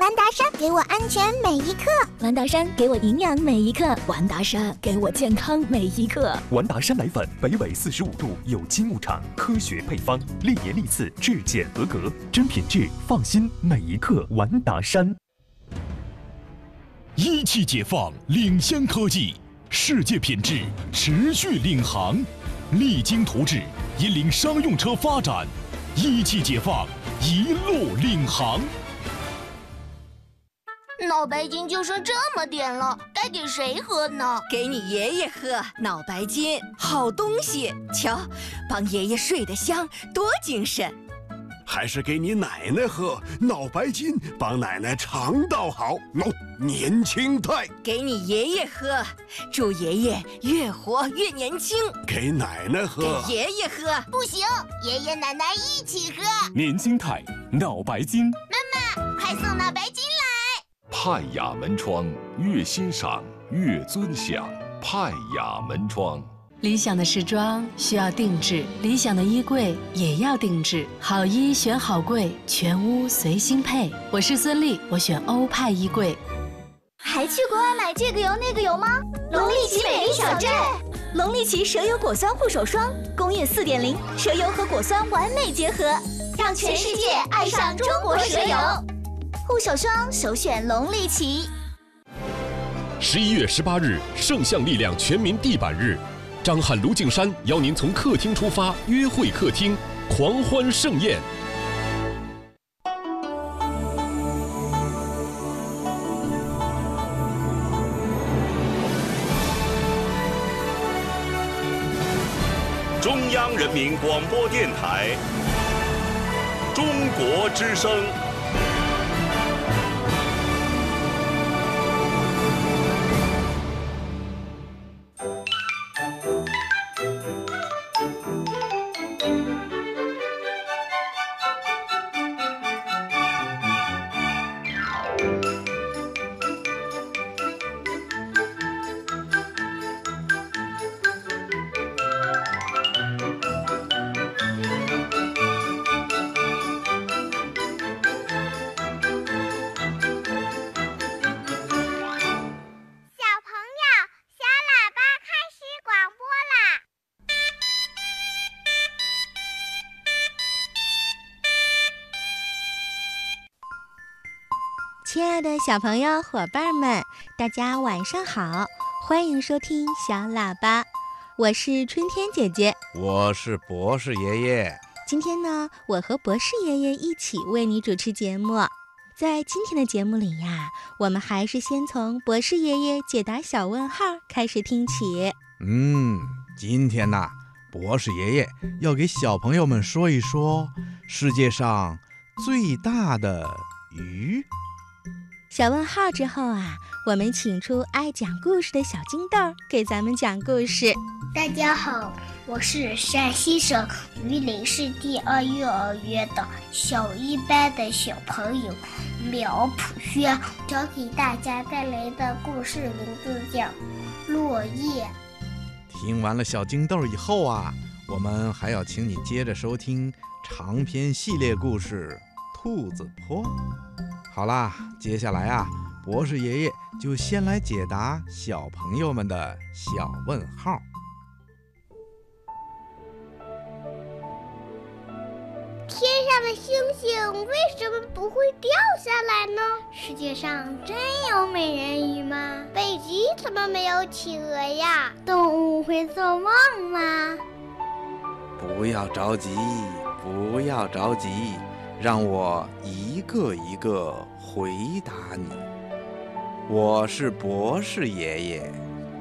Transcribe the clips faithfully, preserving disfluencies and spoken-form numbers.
玩达山给我安全每一刻， 玩达山给我营养每一刻，玩达山给我健康每一刻。 玩达山奶粉，北纬四十五度有机牧场，科学配方，历年历次质检合格，真品质，放心每一刻玩达山。 一汽解放领先科技，世界品质持续领航，励精图治，引领商用车发展。一汽解放，一路领航。 脑白金就剩这么点了，该给谁喝呢？ 给你爷爷喝。脑白金好东西，瞧，帮爷爷睡得香，多精神。 还是给你奶奶喝，脑白金帮奶奶肠道好，喏、no, 年轻态。 给你爷爷喝，祝爷爷越活越年轻。 给奶奶喝， 给爷爷喝。 不行，爷爷奶奶一起喝。 年轻态，脑白金。 妈妈，快送脑白金来。 派雅门窗，越欣赏越尊享。派雅门窗。 理想的时装需要定制，理想的衣柜也要定制。好衣选好柜，全屋随心配。我是孙俪，我选欧派衣柜。 还去国外买这个油那个油吗？龙力奇美丽小镇，龙力奇蛇油果酸护手霜，工业 四点零， 蛇油和果酸完美结合，让全世界爱上中国蛇油。护手霜首选龙力奇。 十一月十八日，圣象力量全民地板日。张翰、卢靖姗邀您从客厅出发，约会客厅，狂欢盛宴。 中央人民广播电台，中国之声。 亲爱的小朋友、伙伴们，大家晚上好，欢迎收听小喇叭，我是春天姐姐， 我是博士爷爷。 今天呢，我和博士爷爷一起为你主持节目。在今天的节目里呀，我们还是先从博士爷爷解答小问号开始听起。 嗯，今天呢，博士爷爷要给小朋友们说一说世界上最大的鱼。 小问号之后啊，我们请出爱讲故事的小金豆给咱们讲故事。 大家好，我是陕西省榆林市第二幼儿园的小一班的小朋友苗普轩，教给大家带来的故事名字叫《落叶》。 听完了小金豆以后啊，我们还要请你接着收听长篇系列故事《兔子坡》。好啦，接下来啊，博士爷爷就先来解答小朋友们的小问号。 天上的星星为什么不会掉下来呢？世界上真有美人鱼吗？北极怎么没有企鹅呀？动物会做梦吗？ 不要着急，不要着急，让我一个一个回答你。我是博士爷爷。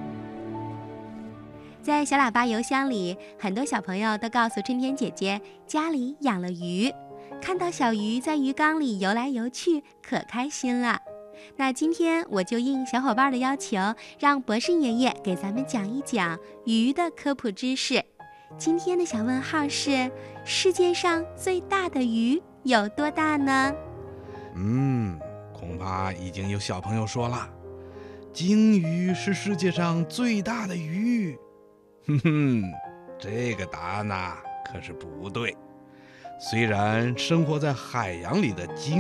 在小喇叭邮箱里，很多小朋友都告诉春天姐姐，家里养了鱼，看到小鱼在鱼缸里游来游去，可开心了。那今天我就应小伙伴的要求，让博士爷爷给咱们讲一讲鱼的科普知识。今天的小问号是：世界上最大的鱼有多大呢？ 嗯，恐怕已经有小朋友说了，鲸鱼是世界上最大的鱼。哼哼，这个答案呐可是不对。虽然生活在海洋里的鲸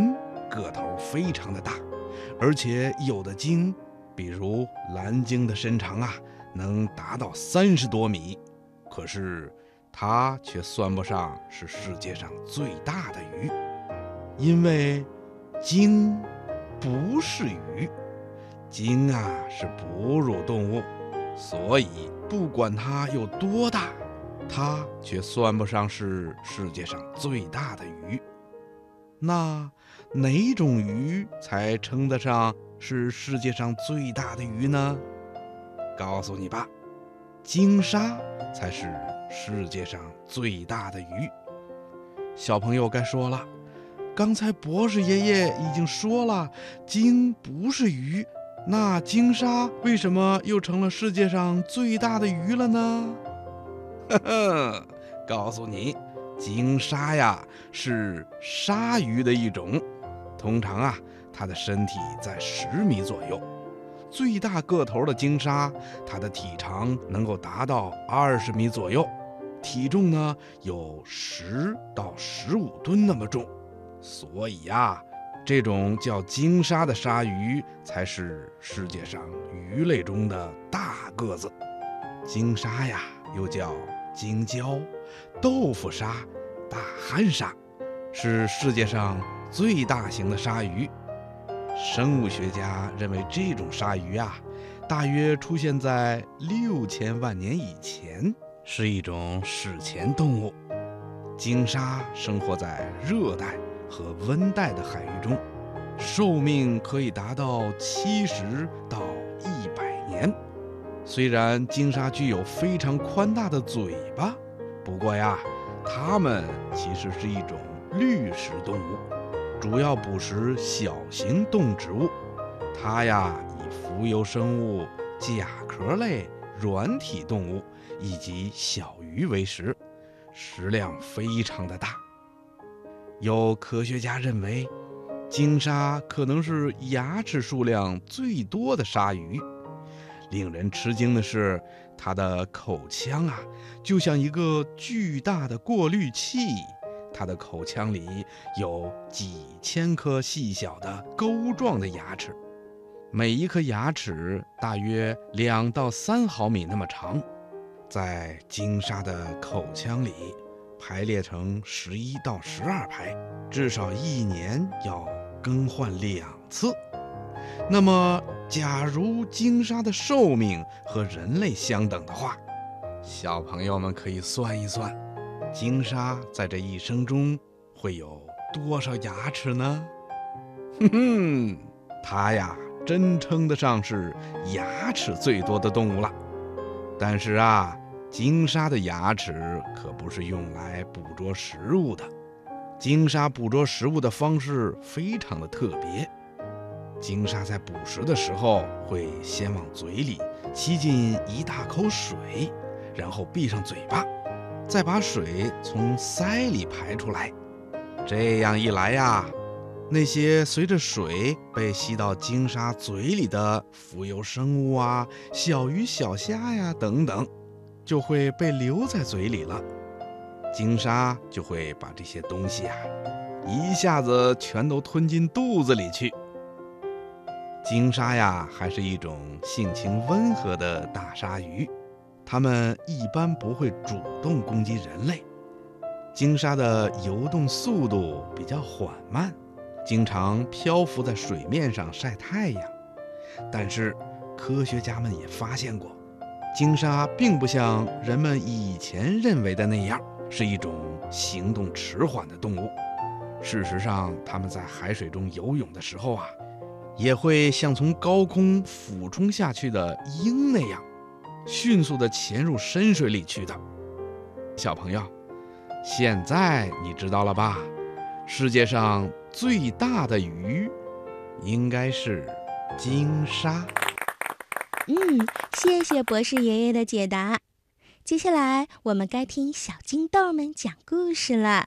个头非常的大，而且有的鲸，比如蓝鲸的身长啊，能达到三十多米，可是它却算不上是世界上最大的鱼，因为鲸不是鱼，鲸啊是哺乳动物，所以不管它有多大，它却算不上是世界上最大的鱼。那哪种鱼才称得上是世界上最大的鱼呢？告诉你吧，鲸鲨才是世界上最大的鱼。小朋友该说了，刚才博士爷爷已经说了，鲸不是鱼，那鲸鲨为什么又成了世界上最大的鱼了呢？呵呵，告诉你，鲸鲨呀是鲨鱼的一种，通常啊它的身体在十米左右，最大个头的鲸鲨，它的体长能够达到二十米左右，体重呢有十到十五吨那么重，所以呀，这种叫鲸鲨的鲨鱼才是世界上鱼类中的大个子。鲸鲨呀，又叫鲸礁、豆腐鲨、大汉鲨，是世界上最大型的鲨鱼。生物学家认为，这种鲨鱼啊，大约出现在六千万年以前，是一种史前动物。鲸鲨生活在热带和温带的海域中，寿命可以达到七十到一百年。虽然鲸鲨具有非常宽大的嘴巴，不过呀，它们其实是一种滤食动物，主要捕食小型动植物。它呀以浮游生物、甲壳类、软体动物以及小鱼为食，食量非常的大。有科学家认为，鲸鲨可能是牙齿数量最多的鲨鱼。令人吃惊的是，它的口腔啊，就像一个巨大的过滤器。它的口腔里有几千颗细小的钩状的牙齿，每一颗牙齿大约两到三毫米那么长，在鲸鲨的口腔里排列成十一到十二排，至少一年要更换两次。那么，假如鲸鲨的寿命和人类相等的话，小朋友们可以算一算，鲸鲨在这一生中会有多少牙齿呢？哼哼，它呀，真称得上是牙齿最多的动物了。但是啊，鲸鲨的牙齿可不是用来捕捉食物的。鲸鲨捕捉食物的方式非常的特别。鲸鲨在捕食的时候，会先往嘴里吸进一大口水，然后闭上嘴巴，再把水从鳃里排出来。这样一来呀，那些随着水被吸到鲸鲨嘴里的浮游生物啊、小鱼小虾呀等等，就会被留在嘴里了。鲸鲨就会把这些东西啊，一下子全都吞进肚子里去。鲸鲨呀，还是一种性情温和的大鲨鱼，它们一般不会主动攻击人类。鲸鲨的游动速度比较缓慢，经常漂浮在水面上晒太阳。但是科学家们也发现过，鲸鲨并不像人们以前认为的那样是一种行动迟缓的动物。事实上，它们在海水中游泳的时候啊，也会像从高空俯冲下去的鹰那样，迅速地潜入深水里去的。小朋友，现在你知道了吧？世界上最大的鱼应该是鲸鲨。 嗯，谢谢博士爷爷的解答。接下来我们该听小金豆们讲故事了。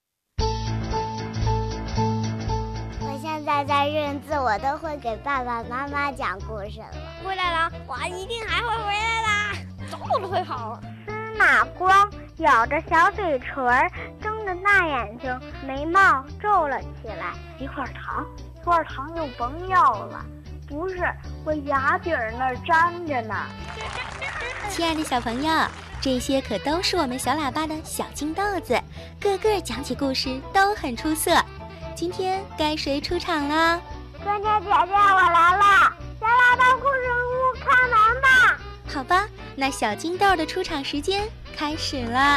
我现在在认字，我都会给爸爸妈妈讲故事了。 回来了，我一定还会回来啦，走路都会跑。 司马光咬着小嘴唇，睁的大眼睛，眉毛皱了起来。 一块糖，一块糖就甭要了。不是，我牙底儿那儿粘着呢。 亲爱的小朋友，这些可都是我们小喇叭的小金豆子，个个讲起故事都很出色。今天该谁出场了？ 春天姐姐，我来了！小喇叭故事屋开门吧！ 好吧，那小金豆的出场时间开始了。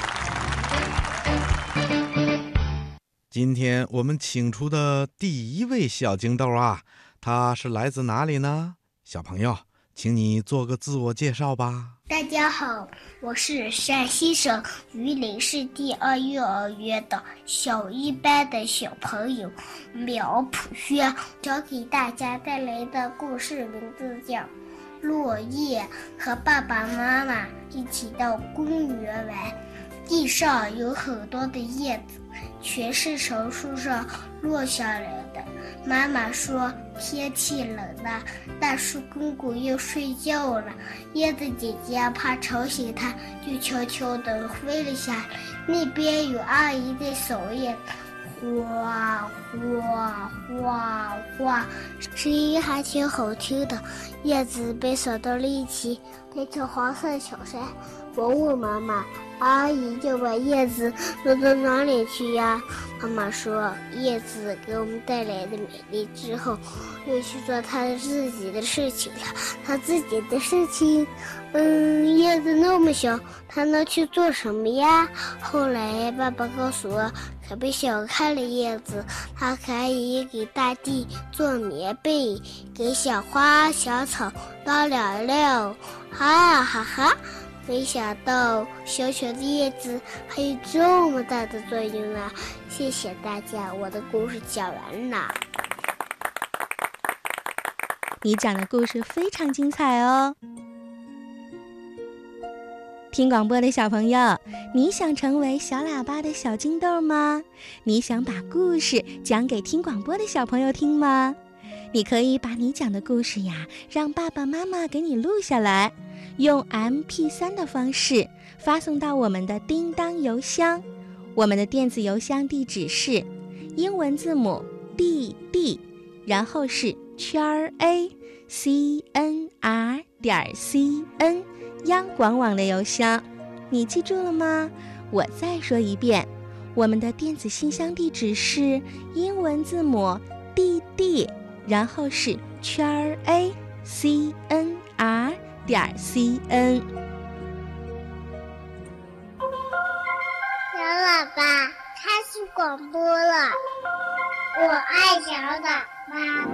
今天我们请出的第一位小金豆啊，他是来自哪里呢？小朋友，请你做个自我介绍吧。 大家好，我是陕西省榆林市第二幼儿园的小一班的小朋友苗普轩，要给大家带来的故事名字叫《落叶》。和爸爸妈妈一起到公园玩，地上有很多的叶子，全是从树上落下来的。妈妈说天气冷了，大树公公又睡觉了，叶子姐姐怕吵醒他，就悄悄地飞了下来。那边有阿姨在扫叶子，哗哗哗哗，声音还挺好听的。叶子被扫到了一起，变成黄色小山。我问妈妈，阿姨就把叶子弄到哪里去呀？妈妈说，叶子给我们带来的美丽之后，又去做她自己的事情了。她自己的事情，嗯，叶子那么小，她能去做什么呀？后来爸爸告诉我，可别小看了叶子，它可以给大地做棉被，给小花小草当粮料。哈哈哈！没想到小小的叶子还有这么大的作用啊！谢谢大家，我的故事讲完了。 你讲的故事非常精彩哦。听广播的小朋友，你想成为小喇叭的小金豆吗？你想把故事讲给听广播的小朋友听吗？你可以把你讲的故事呀，让爸爸妈妈给你录下来，用 M P 三 的方式发送到我们的叮当邮箱。我们的电子邮箱地址是英文字母 D D， 然后是圈 A C N R 点 C N， 央广网的邮箱。你记住了吗？我再说一遍，我们的电子信箱地址是英文字母 D D， 然后是圈 A C N R 点 C N。 小喇叭开始广播了，我爱小喇叭。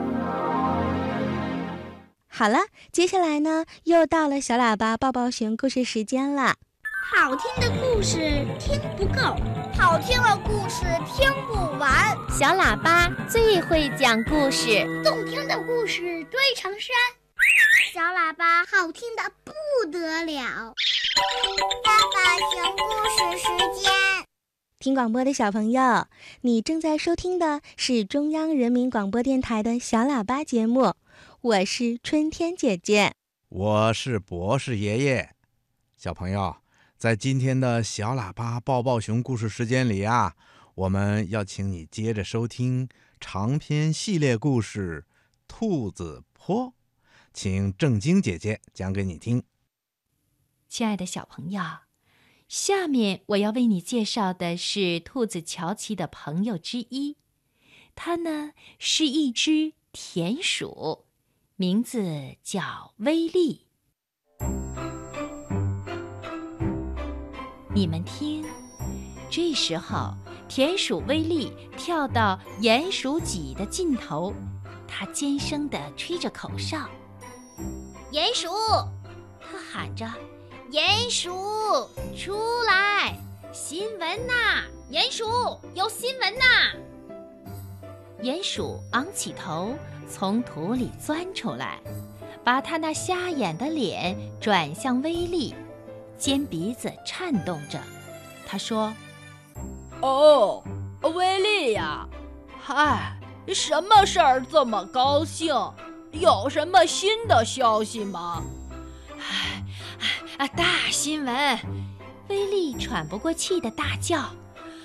好了，接下来呢，又到了小喇叭抱抱熊故事时间了。 好听的故事听不够，好听的故事听不完。 小喇叭最会讲故事， 动听的故事堆成山。小喇叭好听的不得了。抱抱熊故事时间。 听广播的小朋友，你正在收听的是中央人民广播电台的小喇叭节目，我是春天姐姐， 我是博士爷爷。小朋友，在今天的小喇叭抱抱熊故事时间里啊，我们要请你接着收听长篇系列故事《兔子坡》，请正晶姐姐讲给你听。 亲爱的小朋友，下面我要为你介绍的是兔子乔奇的朋友之一，它呢是一只田鼠，名字叫威利。你们听，这时候田鼠威利跳到鼹鼠脊的尽头，他尖声地吹着口哨。 鼹鼠，他喊着，鼹鼠出来，新闻呐！鼹鼠有新闻呐！ 鼹鼠昂起头，从土里钻出来，把他那瞎眼的脸转向威利，尖鼻子颤动着。他说： 哦，威利呀，嗨，什么事儿这么高兴？有什么新的消息吗？ 啊，大新闻！威利喘不过气的大叫：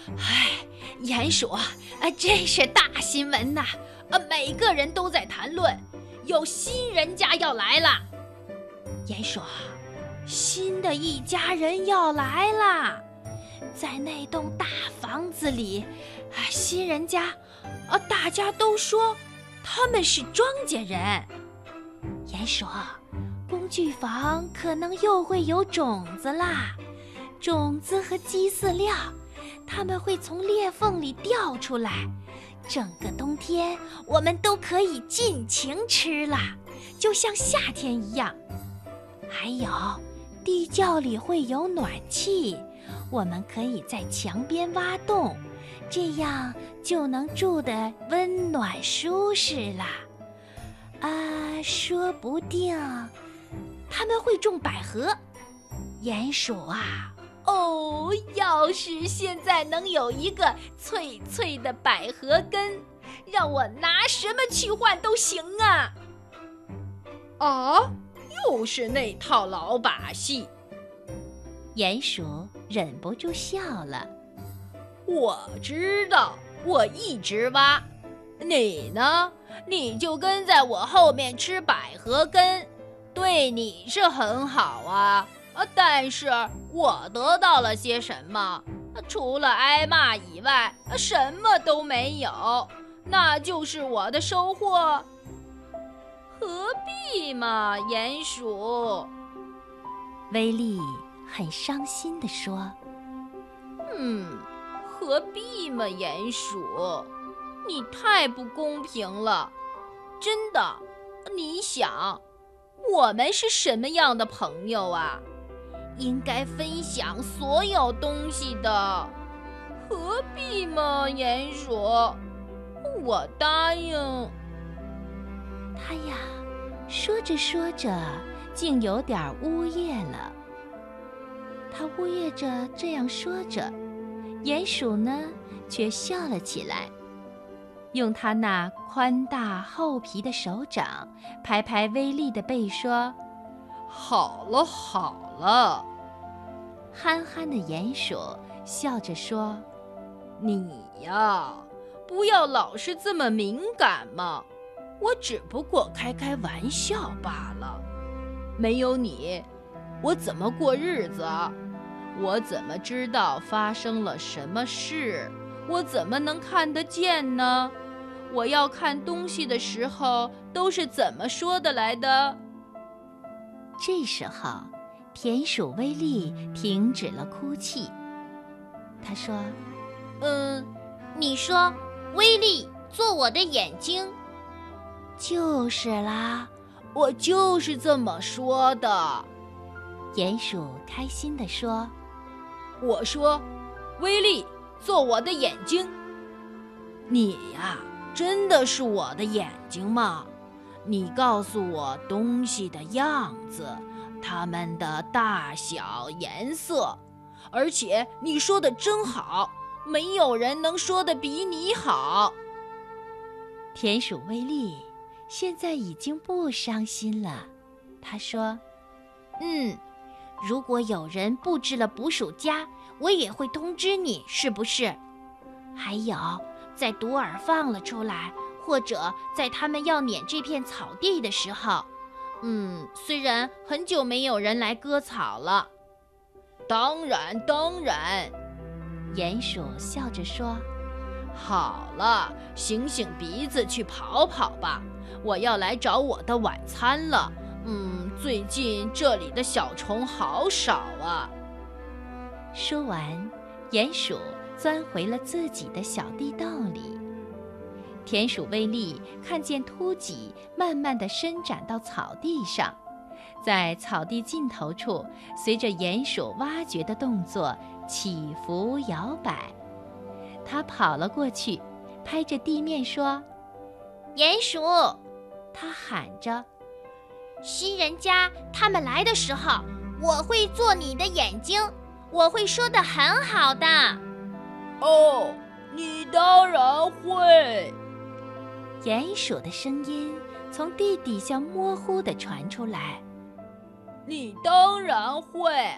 唉，鼹鼠啊，这是大新闻呐！啊，每个人都在谈论，有新人家要来了。鼹鼠，新的一家人要来啦！在那栋大房子里，啊，新人家，啊，大家都说他们是庄稼人。鼹鼠，工具房可能又会有种子啦，种子和鸡饲料，它们会从裂缝里掉出来，整个冬天我们都可以尽情吃啦，就像夏天一样。还有，地窖里会有暖气，我们可以在墙边挖洞，这样就能住得温暖舒适啦。啊，说不定他们会种百合。鼹鼠啊，哦，要是现在能有一个脆脆的百合根，让我拿什么去换都行啊！ 啊，又是那套老把戏。 鼹鼠忍不住笑了。 我知道，我一直挖。你呢？你就跟在我后面吃百合根，对你是很好啊。啊，但是我得到了些什么？除了挨骂以外，什么都没有。那就是我的收获。何必嘛，鼹鼠。 威利很伤心地说：“ 嗯，何必嘛，鼹鼠，你太不公平了，真的。你想，我们是什么样的朋友啊？应该分享所有东西的，何必嘛，鼹鼠？我答应。” 他呀，说着说着，竟有点呜咽了。他呜咽着这样说着，鼹鼠呢，却笑了起来，用他那宽大厚皮的手掌拍拍威利的背，说：“ 好了好了。” 憨憨的鼹鼠笑着说：“ 你呀，不要老是这么敏感嘛，我只不过开开玩笑罢了。没有你，我怎么过日子啊？我怎么知道发生了什么事？我怎么能看得见呢？我要看东西的时候，都是怎么说的来的？” 这时候，田鼠威利停止了哭泣。他说：“ 嗯，你说，威利做我的眼睛。”“ 就是啦， 我就是这么说的。” 鼹鼠开心地说：“ 我说，威利做我的眼睛。你呀，真的是我的眼睛吗？你告诉我东西的样子，它们的大小、颜色，而且你说的真好，没有人能说的比你好。” 田鼠威利现在已经不伤心了。他说：“ 嗯，如果有人布置了捕鼠夹，我也会通知你，是不是？还有，在独耳放了出来，或者在他们要撵这片草地的时候，嗯，虽然很久没有人来割草了。”“ 当然当然。” 鼹鼠笑着说。 “好了，醒醒鼻子去跑跑吧，我要来找我的晚餐了。嗯，最近这里的小虫好少啊。” 说完，鼹鼠钻回了自己的小地道里。田鼠威利看见秃脊慢慢地伸展到草地上，在草地尽头处，随着鼹鼠挖掘的动作起伏摇摆。他跑了过去，拍着地面说：“ 鼹鼠！” 他喊着：“ 新人家他们来的时候，我会做你的眼睛，我会说得很好的。”“ 哦，你当然会。” 鼹鼠的声音从地底下模糊地传出来。“ 你当然会，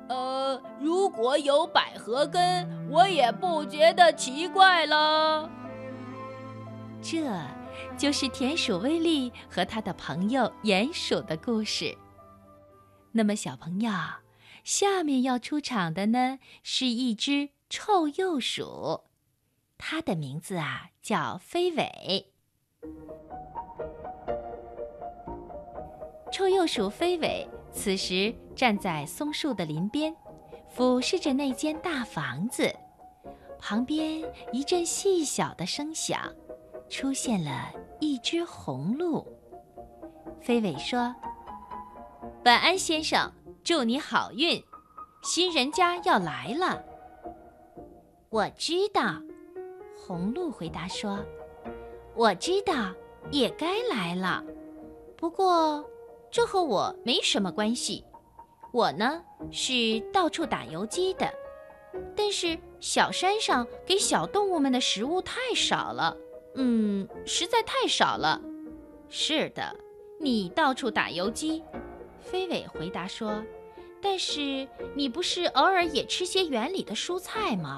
呃，如果有百合根，我也不觉得奇怪了。 这就是田鼠威利和他的朋友鼹鼠的故事。那么小朋友，下面要出场的呢，是一只臭鼬鼠，它的名字啊叫飞尾。臭鼬鼠飞尾此时站在松树的林边，俯视着那间大房子，旁边一阵细小的声响，出现了一只红鹿。飞尾说：“晚安，先生，祝你好运，新人家要来了。”我知道，红鹿回答说：“我知道，也该来了。不过，这和我没什么关系。我呢，是到处打游击的，但是小山上给小动物们的食物太少了，嗯，实在太少了。”是的，你到处打游击，飞尾回答说，但是你不是偶尔也吃些园里的蔬菜吗？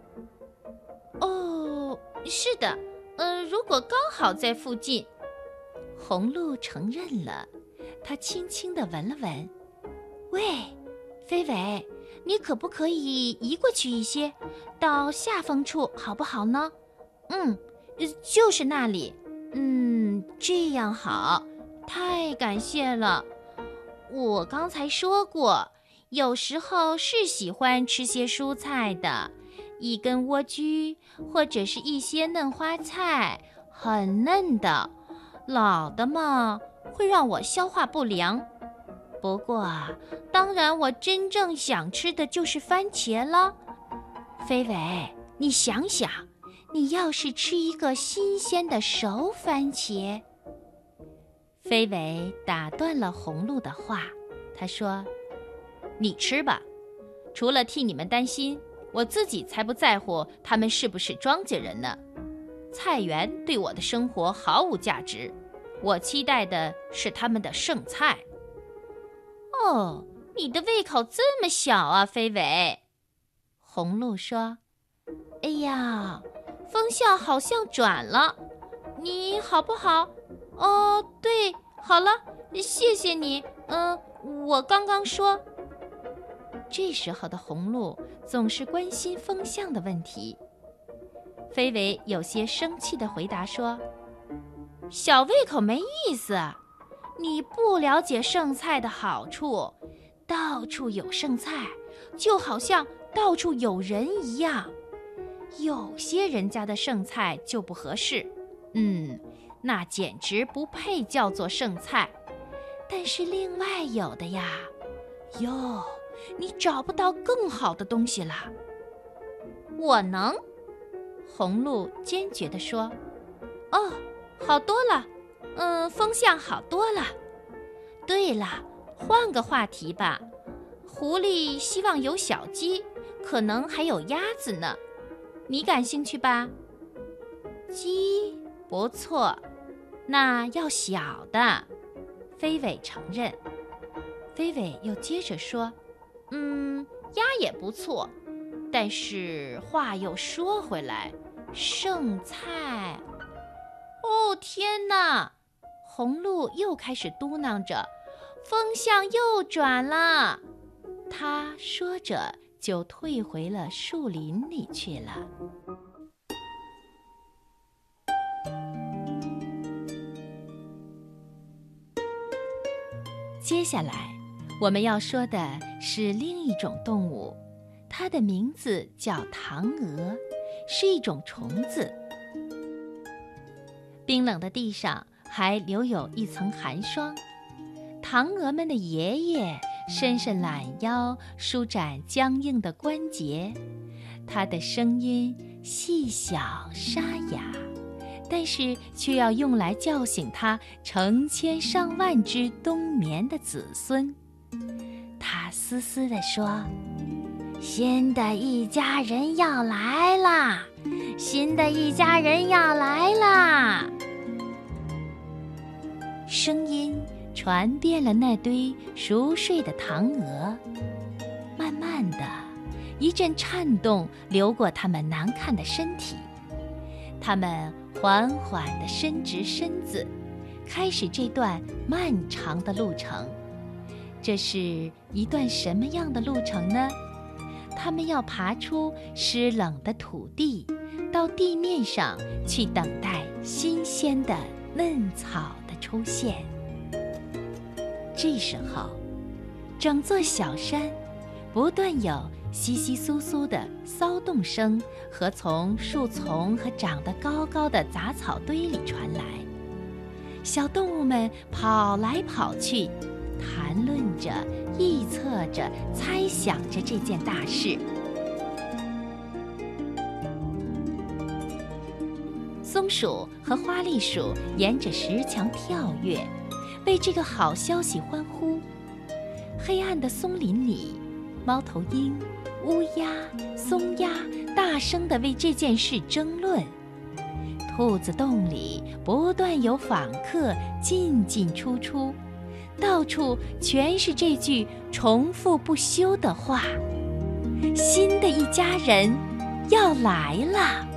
哦，是的，呃，如果刚好在附近。红鹿承认了，他轻轻地闻了闻。喂，飞尾，你可不可以移过去一些，到下风处好不好呢？嗯，就是那里。嗯，这样好，太感谢了。我刚才说过，有时候是喜欢吃些蔬菜的，一根莴苣或者是一些嫩花菜，很嫩的，老的嘛会让我消化不良。不过当然我真正想吃的就是番茄了。飞尾，你想想，你要是吃一个新鲜的熟番茄。飞尾打断了红鹿的话，他说：“你吃吧，除了替你们担心，我自己才不在乎他们是不是庄稼人呢。菜园对我的生活毫无价值，我期待的是他们的剩菜。”哦，你的胃口这么小啊，飞尾。红鹿说：“哎呀，风向好像转了，你好不好？哦，对，好了，谢谢你。嗯，我刚刚说。”这时候的红鹿总是关心风向的问题。飞尾有些生气地回答说：“小胃口没意思，你不了解剩菜的好处。到处有剩菜，就好像到处有人一样。有些人家的剩菜就不合适，嗯，那简直不配叫做剩菜。但是另外有的呀，哟，你找不到更好的东西了。”我能，红鹿坚决地说。哦，好多了，嗯，风向好多了。对了，换个话题吧。狐狸希望有小鸡，可能还有鸭子呢。你感兴趣吧？鸡，不错，那要小的。飞尾承认。飞尾又接着说：“嗯，鸭也不错，但是话又说回来，剩菜……哦，天哪！”红鹿又开始嘟囔着：“风向又转了。”他说着就退回了树林里去了。接下来我们要说的是另一种动物，它的名字叫唐鹅，是一种虫子。冰冷的地上还留有一层寒霜，唐鹅们的爷爷伸伸懒腰，舒展僵硬的关节，它的声音细小沙哑，但是却要用来叫醒它成千上万只冬眠的子孙。它嘶嘶地说：“新的一家人要来啦！新的一家人要来啦！”声音传遍了那堆熟睡的唐鹅。慢慢慢的，一阵颤动流过它们难看的身体。它们缓缓地伸直身子，开始这段漫长的路程。这是一段什么样的路程呢？它们要爬出湿冷的土地，到地面上去等待新鲜的嫩草的出现。这时候，整座小山不断有窸窸窣窣的骚动声和从树丛和长得高高的杂草堆里传来。小动物们跑来跑去，谈论着、臆测着、猜想着这件大事。松鼠和花栗鼠沿着石墙跳跃，为这个好消息欢呼。黑暗的松林里，猫头鹰、乌鸦、松鸦大声地为这件事争论。兔子洞里不断有访客进进出出，到处全是这句重复不休的话：新的一家人要来了。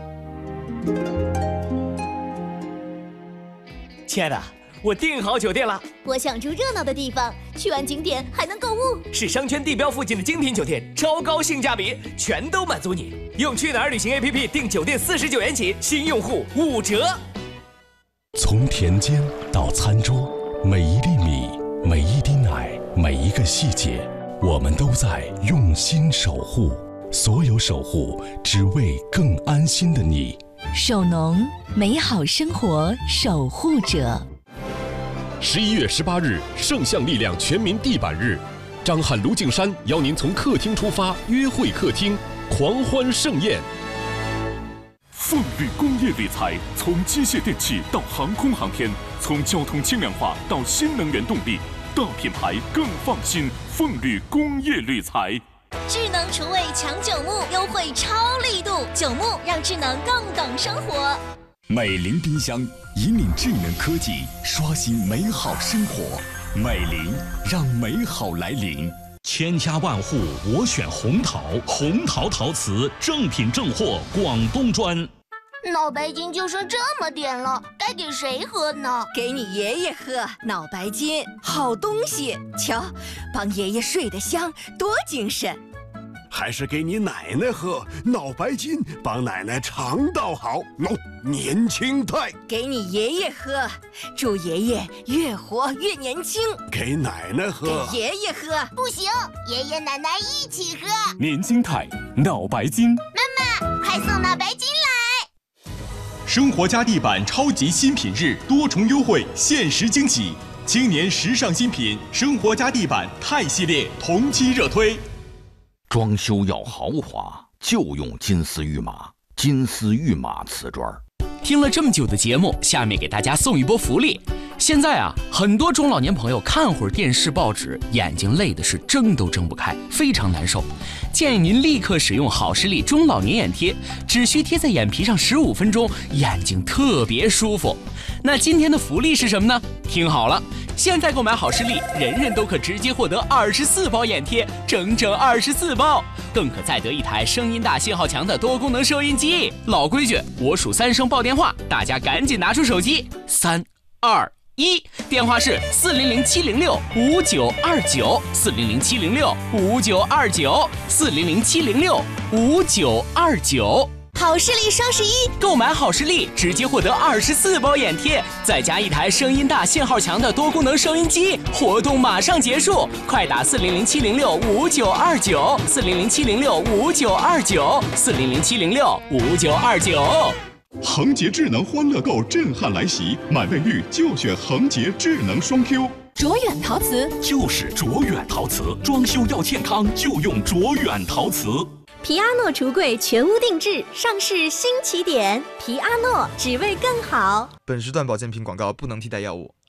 亲爱的，我订好酒店了。 我想住热闹的地方，去完景点还能购物。 是商圈地标附近的精品酒店，超高性价比，全都满足你。用去哪儿旅行 A P P 订酒店四十九元起，新用户五折。 从田间到餐桌，每一粒米，每一滴奶，每一个细节，我们都在用心守护。所有守护，只为更安心的你。 守农，美好生活守护者。 十一月十八日，圣象力量全民地板日，张翰、卢敬山邀您从客厅出发，约会客厅，狂欢盛宴。 凤绿工业铝材，从机械电器到航空航天，从交通轻量化到新能源动力，大品牌更放心。凤绿工业铝材。 智能厨卫抢九牧优惠超力度，九牧让智能更懂生活。 美菱冰箱引领智能科技，刷新美好生活。美菱让美好来临。 千家万户我选红陶，红陶陶瓷正品正货，广东专。 脑白金就剩这么点了，该给谁喝呢？ 给你爷爷喝。脑白金，好东西，瞧，帮爷爷睡得香，多精神。 还是给你奶奶喝，脑白金帮奶奶肠道好，喏、no, 年轻态。 给你爷爷喝，祝爷爷越活越年轻。 给奶奶喝， 给爷爷喝， 不行，爷爷奶奶一起喝。 年轻态，脑白金。 妈妈，快送脑白金来！ 生活家地板超级新品日，多重优惠，限时惊喜！青年时尚新品生活家地板钛系列同期热推。 装修要豪华，就用金丝玉马，金丝玉马瓷砖。 听了这么久的节目，下面给大家送一波福利。现在啊，很多中老年朋友看会儿电视报纸，眼睛累的是睁都睁不开，非常难受。建议您立刻使用好视力中老年眼贴，只需贴在眼皮上十五分钟，眼睛特别舒服。那今天的福利是什么呢？听好了，现在购买好视力，人人都可直接获得二十四包眼贴，整整二十四包，更可再得一台声音大、信号强的多功能收音机。老规矩，我数三声报电话，大家赶紧拿出手机，三二一，电话是四零零七零六五九二九，四零零七零六五九二九，四零零七零六五九二九。 好视力双十一， 购买好视力直接获得二十四包眼贴，再加一台声音大、信号强的多功能收音机。活动马上结束，快打四零零七零六五九二九，四零零七零六五九二九，四零零七零六五九二九。 恒洁智能欢乐购震撼来袭，满倍率就选恒洁智能双 Q。 卓远陶瓷就是卓远陶瓷，装修要健康就用卓远陶瓷。 皮阿诺橱柜全屋定制，上市新起点。皮阿诺只为更好。 本时段保健品广告不能替代药物。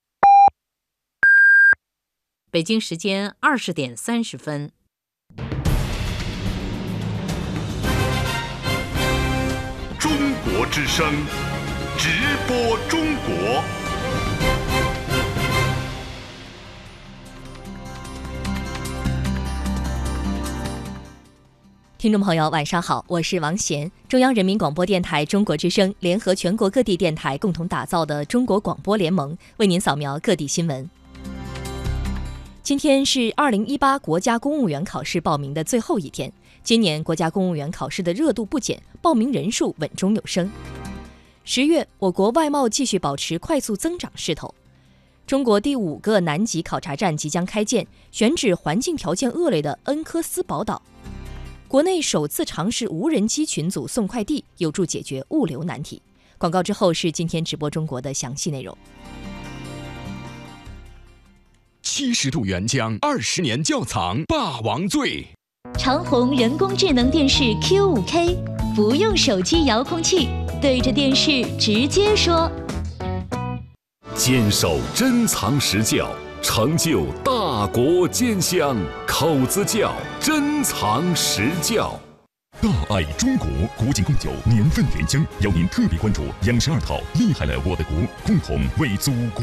北京时间二十点三十分。 中国之声，直播中国。 听众朋友，晚上好，我是王贤。中央人民广播电台中国之声联合全国各地电台共同打造的中国广播联盟，为您扫描各地新闻。今天是二零一八国家公务员考试报名的最后一天。今年国家公务员考试的热度不减，报名人数稳中有升。十月，我国外贸继续保持快速增长势头。中国第五个南极考察站即将开建，选址环境条件恶劣的恩科斯堡岛。国内首次尝试无人机群组送快递，有助解决物流难题。广告之后是今天直播中国的详细内容。 七十度原浆，二十年窖藏，霸王醉。 长虹人工智能电视 Q 五 K， 不用手机遥控器，对着电视直接说。 坚守珍藏实窖，成就大国坚香。口子窖，珍藏实窖。 大爱中国国际贡酒年份原浆，邀您特别关注央视二套《厉害了我的国》，共同为祖国。